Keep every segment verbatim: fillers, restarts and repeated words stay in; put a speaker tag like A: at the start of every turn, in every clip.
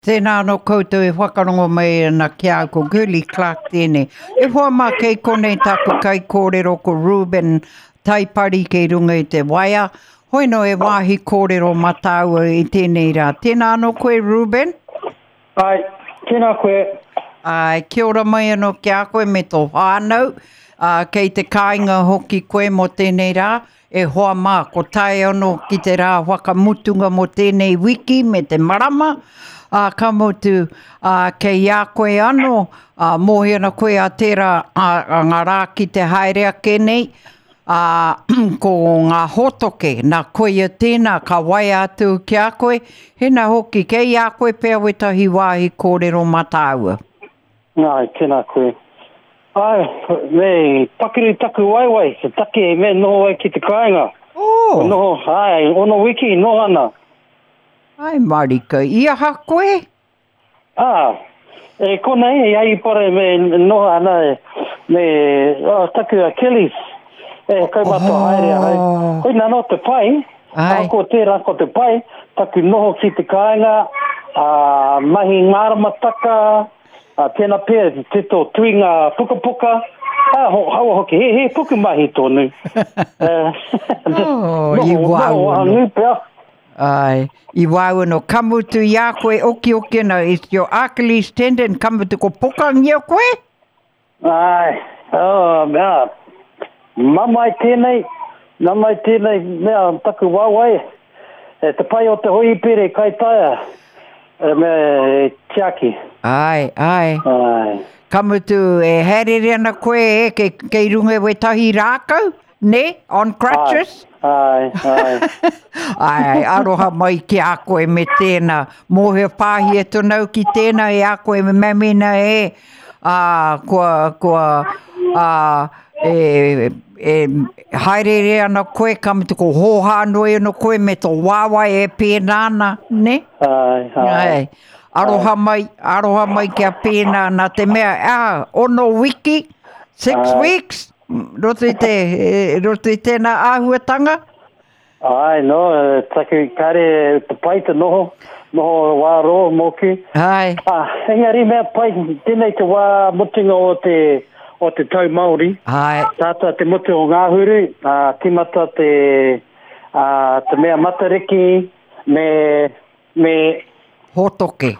A: Tēnā no koutou e whakarongo mai na kia ko Gurley Clark tēnei. E hoa mā kei konei tāku kai kōrero ko Ruben Taipari kei runga i te waia. Hoi no e wāhi kōrero mataua i tēnei rā. Tēnā no koe, Ruben?
B: Ai, tēnā koe.
A: Ai, kia ora mai anō kia koe me tō whānau. Uh, kei te kāinga hoki koe mo tēnei rā. E hoa mā, ko tae anō ki te rā whakamutunga mo tēnei wiki me te marama. Uh, ka motu uh, kei a koe anō, uh, mōhena koe a tērā uh, ngā rā ki te haerea kenei, uh, ko ngā hotoke, nā koe a tēnā, ka wai atu ki a koe, hena hoki, kei a koe pēr wetahi wāhi kōrero mataua.
B: Nai, tēnā koe. Ai, me, pakiri taku waiwai, se take me noho ai ki te kāinga.
A: Oh!
B: Noho, ai, ono wiki, noho ana.
A: Ai, marika, ia ha koe?
B: Ah, e kona e ai pare me noha ana e, me oh, taku a Kelly's, e kai mato oh. haere ai. Hoi nā no te pai,
A: ai.
B: Ko tērā ko te pai, taku noho ki te kāinga, uh, mahi ngārama taka, uh, tēnā pēr, te tō tuinga puka puka, ah, ho, hawa hoki, he, he puku mahi tōnu. uh,
A: oh, i wau. Ai, i wau no kamutu i a koe oki oki na is your Achilles tendon kamutu ko pokangi a koe?
B: Ai, oh, mea, mamai tēnei, mamai tēnei, mea, taku wawai, e te pai o te hoi pere kai taia, e me tiaki.
A: Ai, ai.
B: Ai.
A: Kamutu e herere ana koe e, kei, kei runga we tahi rākau, ne, on crutches?
B: Ai. Ai, ai.
A: ai, ai, aroha mai ki a koe me tēnā. Mōhe pāhi e tonau ki tēnā e a koe me mamina e. Uh, kua, kua, uh, e, e, haerere ana koe, kamutu ko hōhānoi ana koe me tō wāwai e pēnāna, ne?
B: Ai, ai.
A: ai. Aroha mai, aroha mai ki a pēnāna te mea. Ah, ono wiki, six ai. weeks. Roto i te, roto i tēnā āhuatanga?
B: Ai, no, taku kare te pai te noho, noho wā roa moku.
A: Ai.
B: Ah, engari mea pai, tēnei te wā mutinga o te, o te tau Māori.
A: Ai.
B: Tātua te mutu o Ngāhuru, uh, timata te, uh, te mea matariki, me, me...
A: Hotoke.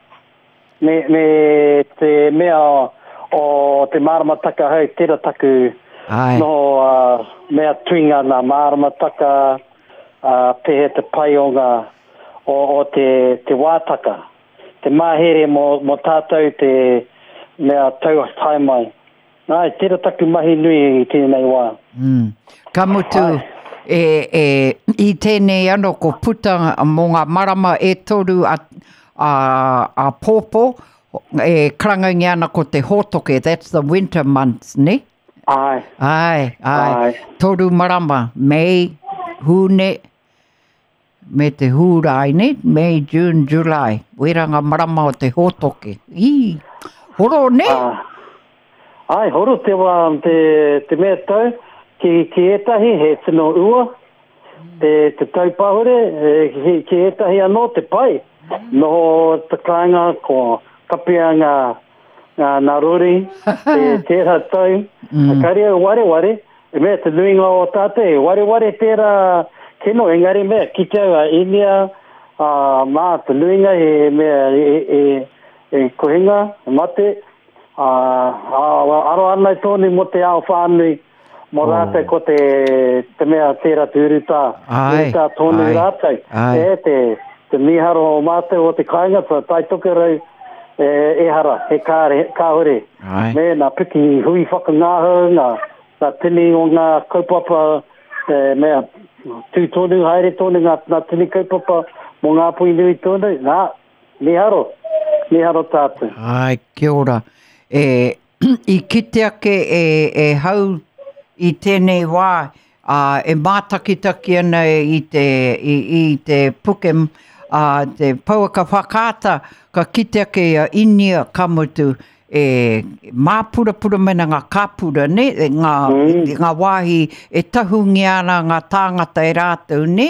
B: Me, me te mea... o te māramataka hei, tera taku
A: Ai.
B: no uh, mea tuinga nā māramataka uh, pehe te paionga o, o te, te wātaka. Te māhere mo, mo tātou te mea tau taimai. Ai, tera taku mahi nui i tēnei wā.
A: Mm. Kamutu, e, e, i tēnei ano ko puta mō ngā marama e toru a, a, a pōpō, e krangangi ana ko te hotoke, that's the winter months, ne?
B: Ai.
A: Ai, ai.
B: ai.
A: Toru marama, Mei, hūne, me te hūrai, ne? Mei, June, July. Weranga marama o te hotoke. I, horo, ne?
B: Ah. Ai, horo te wā, te, te mea tau, ki, ki etahi, he tino ua, te, te tau pahure, ki, ki etahi anō te pai. No te kāinga ko... kapia ngā, ngā naruri, te tērā tau, mm. karia ware ware, e mea te nuinga o tāte, ware ware tērā kino, engari mea, ki tau a inia, uh, mā te nuinga e mea e, e, e kohinga, e mate, uh, aro anai tōni mo te ao whānui, mo oh. rātai ko te, te mea tērā te uruta, uruta tōni rātai, e te, te miharo o mate o te kāinga, tai toke rau, E, e hara, he kāre, kāhore. Me nā piki hui whakangāhu, ngā, ngā tini o ngā kaupapa, e, mea, tū tōnu, haere tōnu, ngā, ngā tini kaupapa, mō ngā pui nui tōnu, nā, ni haro, ni haro tātu.
A: Ai, kia ora. E, I kite ake e, e hau i tēnei wā, uh, e mātakitaki ana i te, i, i te pukem, uh, te pauaka whakāta, ka kite ake a inia kamutu e māpura-pura mena ngā kāpura, ne? Ngā, mm. ngā wāhi e tahungi ana ngā tāngata e rātou, ne?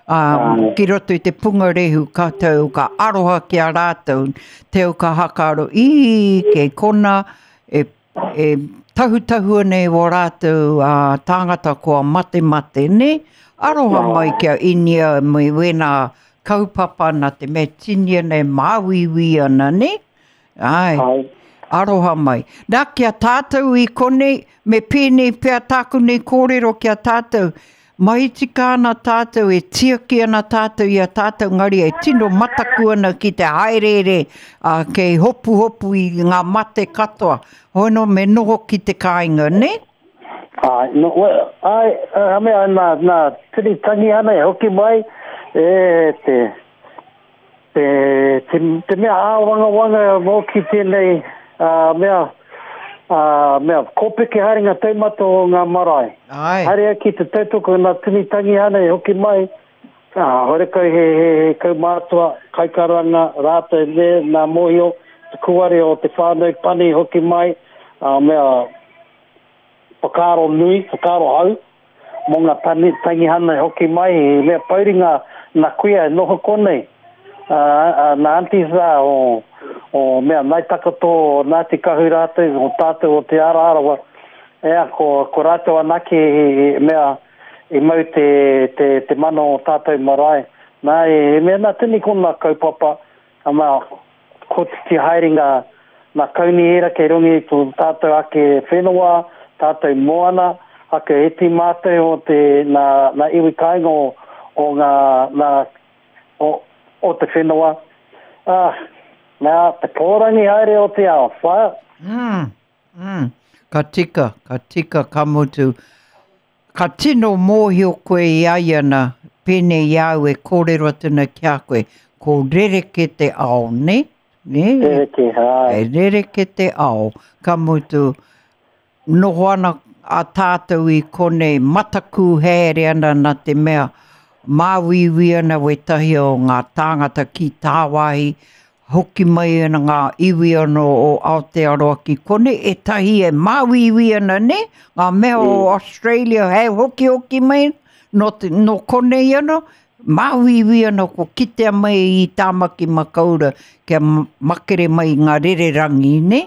A: Um, ki roto i te punga rehu kātou ka aroha ki a rātou teo ka hakaro i ke kona e, e tahutahua nei o rātou uh, tāngata kua mate mate ne aroha
B: Nā.
A: mai kia inia mai wena kaupapa na te me tinia nei māwiwi ana ne ai
B: Ai.
A: aroha mai. Nā kia tātou i kone, me pēnei pēr tāku nei kōrero kia tātou. Mai tika ana tātou e tiaki ana tātou i a tātou ngari e tino mataku ana ki te haerere uh, kei hopu hopu i ngā mate katoa. Hoino me noho ki te kāinga, ne?
B: Ai, no, well, ai, uh, mea, nā, nā, tiri tangi ana e hoki mai, e te, te, te, te mea āwanga wanga mō ki tēnei, uh, mea, uh, mea, kōpeke haringa teimato o ngā marae.
A: Ai.
B: Haria ki te tautoko nā tini tangi ana e hoki mai, uh, hore kau he, he, he kau mātua, kaikaranga, rātou me, nā mohio, te kuare o te whānau pani hoki mai, uh, mea, whakaro nui, whakaro hau, mō ngā tani, tangi hana e hoki mai, he mea pauringa nā kuia e noho konei. Uh, uh, nā antis rā o, o mea nai takato o Ngāti Kahu rātou, o tātou o te ara arawa, ea ko, ko rātou anake he, he mea i mau te, te, te mano o tātou marae. Nā e, he mea nā tini kona kaupapa, a mea ko te haeringa nā kauni era kei rungi tu tātou ake whenua, tātou moana, ake eti mātou o te nā, nā iwi kāinga o, o ngā, nā, o, o te whenua. Ah, nā, te pōrangi haere o te ao, whaia.
A: Mm, mm. Ka tika, ka tika ka mutu. Ka tino mōhio koe i aiana, pēnei iau e kōrero tuna kia koe, ko rereke te ao, ne? Ne?
B: Rereke, hai.
A: E rereke te ao, ka mutu. Noho ana a tātou i kone mataku here ana na te mea māwiwi ana we tahi o ngā tāngata ki tāwahi, hoki mai ana ngā iwi ana o Aotearoa ki kone, e tahi e māwiwi ana ne, ngā mea mm. o Australia, hei hoki hoki mai, no, te, no kone ana, māwiwi ana ko kitea mai i tāmaki makaura, kia makere mai ngā rererangi, ne?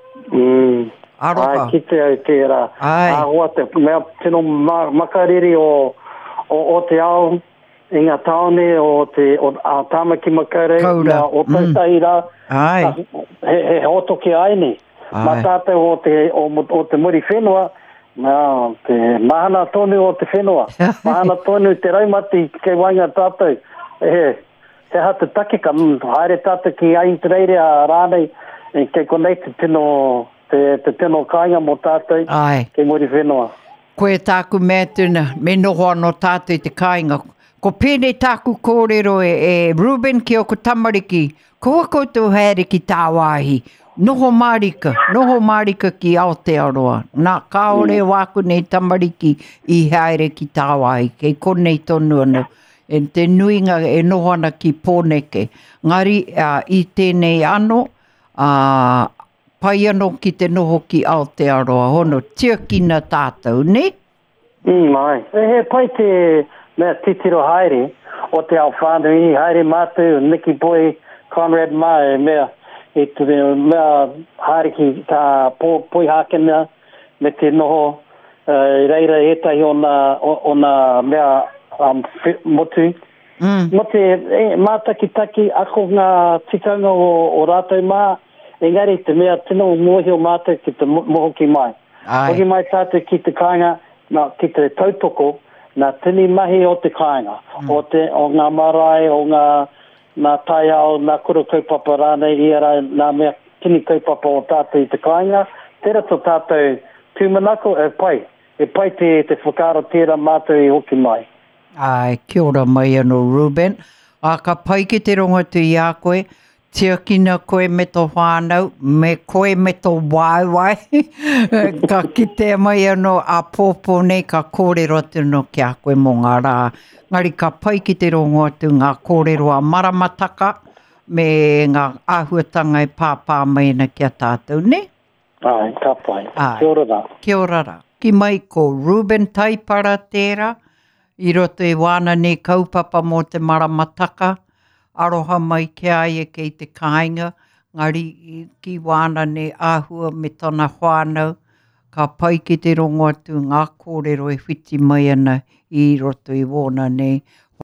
B: Mm.
A: Aroha.
B: Ai, ki te au tērā.
A: Ai.
B: A hoa te mea tino ma, makariri o, o, o te ao, i ngā taone o te o, a tāmaki makaure,
A: Kaura.
B: o tautahi rā.
A: Ai.
B: He, he hotoke aine.
A: Ai.
B: Ma tātou o te, o, o te muri whenua, mea, te mahana tonu o te whenua. Mahana tonu te raumati kei wainga tātou. He, he hata take ka, haere tātou ki aintereire a rānei, e kei konei te tino, te, te tino kāinga mo tātou,
A: Ai.
B: kei muri whenua.
A: Koe tāku mea tuna, me noho anō tātou te kāinga. Ko pēnei tāku kōrero e, e Ruben ki o ko tamariki, ko koutou haere ki tāwahi. Noho marika, noho marika ki Aotearoa. Nā kaore mm. wāku nei tamariki i haere ki tāwahi, kei konei tonu ana. E te nuinga e noho ana ki pōneke. Ngari uh, i tēnei ano, uh, pai anō ki te noho ki Aotearoa, hono tiakina tātou, ne?
B: Mm, ai. E he pai te mea titiro haere, o te ao whānau i haere mātou, Nicky Boy, Conrad Mai, mea, e tu mea haere ki tā pō, poi hākena, me te noho, uh, reira etahi o nā, o, o nā mea um, motu.
A: Mm.
B: Mo te e, mātaki taki, ako ngā tikanga o, o rātou mā, engari te mea tino mohio mātou ki te moho ki mai.
A: Ai.
B: Hoki mai tātou ki te kāinga, nā, ki te tautoko, nā tini mahi o te kāinga, mm. o, te, o ngā marae, o ngā, ngā taiao, ngā kura kaupapa rānei, i ara ngā mea tini kaupapa o tātou i te kāinga, tērā tō tātou tūmanako e pai, e pai te, te whakaro tērā mātou i hoki mai.
A: Ai, kia ora mai anō Ruben. A ka pai ki te ronga tu i a koe, tiakina koe me tō whānau, me koe me tō waiwai. Ka kitea mai anō a pōpō nei ka kōrero tino ki a koe mō ngā rā. Ngari ka pai ki te ronga tu ngā kōrero a maramataka, me ngā āhuatanga e pāpā mai na ki a tātou, ne?
B: Ai, ka pai.
A: Ai.
B: Kia ora rā.
A: Kia ora rā. Ki mai ko Ruben Taipara tērā, I roto e wāna ne kaupapa mō te maramataka, aroha mai ke aia kei te kāinga, ngari ki wāna ne āhua me tona whānau, ka pai ki te rongo atu ngā kōrero e whiti mai ana i roto i wāna ne